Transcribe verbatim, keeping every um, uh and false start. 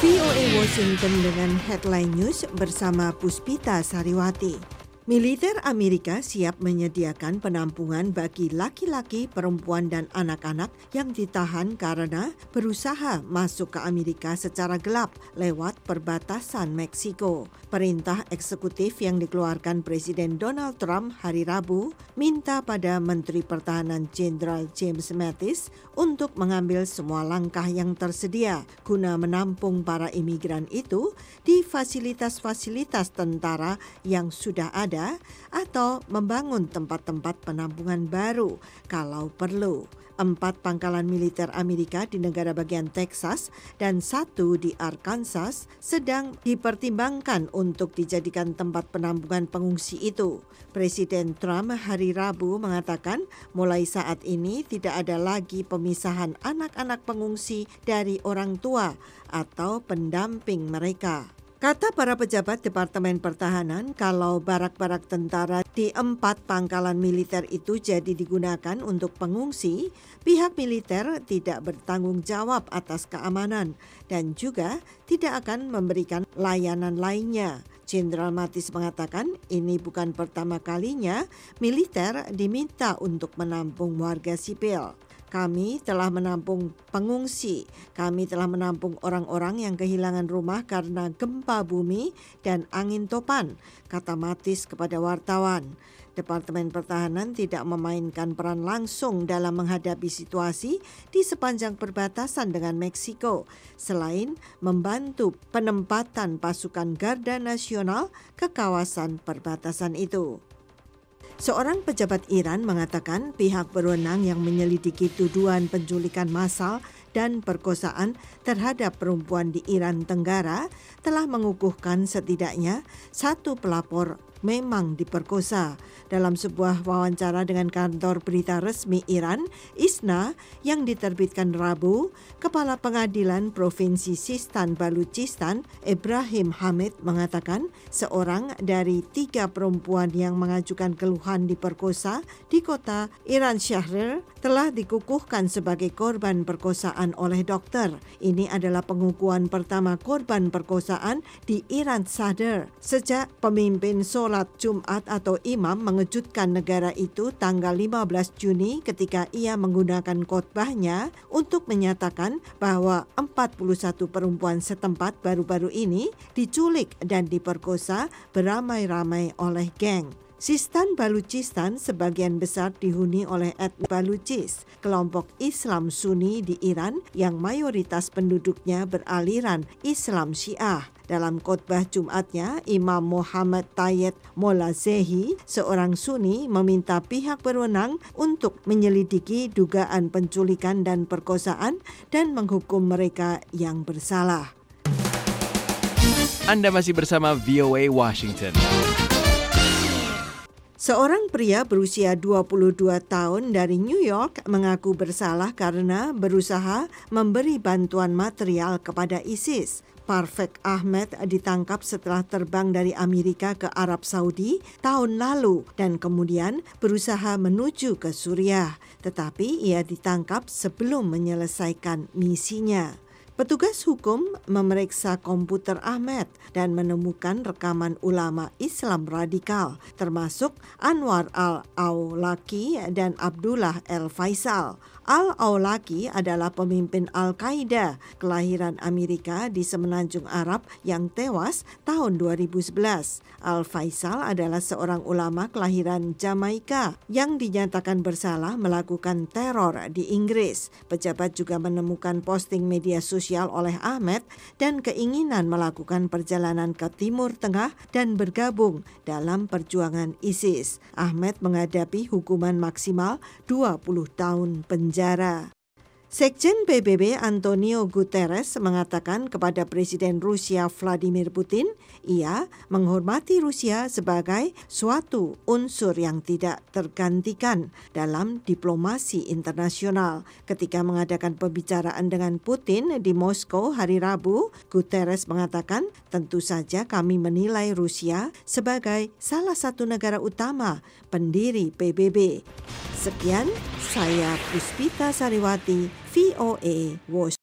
V O A Washington dengan headline news bersama Puspita Sariwati. Militer Amerika siap menyediakan penampungan bagi laki-laki, perempuan, dan anak-anak yang ditahan karena berusaha masuk ke Amerika secara gelap lewat perbatasan Meksiko. Perintah eksekutif yang dikeluarkan Presiden Donald Trump hari Rabu minta pada Menteri Pertahanan Jenderal James Mattis untuk mengambil semua langkah yang tersedia guna menampung para imigran itu di fasilitas-fasilitas tentara yang sudah ada atau membangun tempat-tempat penampungan baru kalau perlu. Empat pangkalan militer Amerika di negara bagian Texas dan satu di Arkansas sedang dipertimbangkan untuk dijadikan tempat penampungan pengungsi itu. Presiden Trump hari Rabu mengatakan mulai saat ini tidak ada lagi pemisahan anak-anak pengungsi dari orang tua atau pendamping mereka. Kata para pejabat Departemen Pertahanan, kalau barak-barak tentara di empat pangkalan militer itu jadi digunakan untuk pengungsi, pihak militer tidak bertanggung jawab atas keamanan dan juga tidak akan memberikan layanan lainnya. Jenderal Mattis mengatakan ini bukan pertama kalinya militer diminta untuk menampung warga sipil. Kami telah menampung pengungsi, kami telah menampung orang-orang yang kehilangan rumah karena gempa bumi dan angin topan, kata Mattis kepada wartawan. Departemen Pertahanan tidak memainkan peran langsung dalam menghadapi situasi di sepanjang perbatasan dengan Meksiko, selain membantu penempatan pasukan Garda Nasional ke kawasan perbatasan itu. Seorang pejabat Iran mengatakan pihak berwenang yang menyelidiki tuduhan penculikan massal dan perkosaan terhadap perempuan di Iran Tenggara telah mengukuhkan setidaknya satu pelapor memang diperkosa. Dalam sebuah wawancara dengan kantor berita resmi Iran, ISNA, yang diterbitkan Rabu, Kepala Pengadilan Provinsi Sistan Baluchistan, Ibrahim Hamid, mengatakan seorang dari tiga perempuan yang mengajukan keluhan diperkosa di kota Iran Shahrir telah dikukuhkan sebagai korban perkosaan oleh dokter. Ini adalah pengukuhan pertama korban perkosaan di Iran Sadr sejak pemimpin sholat Jumat atau imam mengejutkan negara itu tanggal lima belas Juni ketika ia menggunakan khotbahnya untuk menyatakan bahwa empat puluh satu perempuan setempat baru-baru ini diculik dan diperkosa beramai-ramai oleh geng. Sistan Baluchistan sebagian besar dihuni oleh etnis Baluchis, kelompok Islam Sunni di Iran yang mayoritas penduduknya beraliran Islam Syiah. Dalam khotbah Jumatnya, Imam Muhammad Tayyed Molazehi, seorang Sunni, meminta pihak berwenang untuk menyelidiki dugaan penculikan dan perkosaan dan menghukum mereka yang bersalah. Anda masih bersama V O A Washington. Seorang pria berusia dua puluh dua tahun dari New York mengaku bersalah karena berusaha memberi bantuan material kepada ISIS. Parvek Ahmed ditangkap setelah terbang dari Amerika ke Arab Saudi tahun lalu dan kemudian berusaha menuju ke Suriah. Tetapi ia ditangkap sebelum menyelesaikan misinya. Petugas hukum memeriksa komputer Ahmed dan menemukan rekaman ulama Islam radikal, termasuk Anwar al-Awlaki dan Abdullah al-Faisal. Al-Awlaki adalah pemimpin Al-Qaeda kelahiran Amerika di Semenanjung Arab yang tewas tahun dua ribu sebelas. Al-Faisal adalah seorang ulama kelahiran Jamaika yang dinyatakan bersalah melakukan teror di Inggris. Pejabat juga menemukan posting media sosial oleh Ahmed dan keinginan melakukan perjalanan ke Timur Tengah dan bergabung dalam perjuangan ISIS. Ahmed menghadapi hukuman maksimal dua puluh tahun penjara. Sekjen P B B Antonio Guterres mengatakan kepada Presiden Rusia Vladimir Putin, ia menghormati Rusia sebagai suatu unsur yang tidak tergantikan dalam diplomasi internasional. Ketika mengadakan pembicaraan dengan Putin di Moskow hari Rabu, Guterres mengatakan, tentu saja kami menilai Rusia sebagai salah satu negara utama pendiri P B B. Sekian, saya Puspita Sariwati, V O A Washington.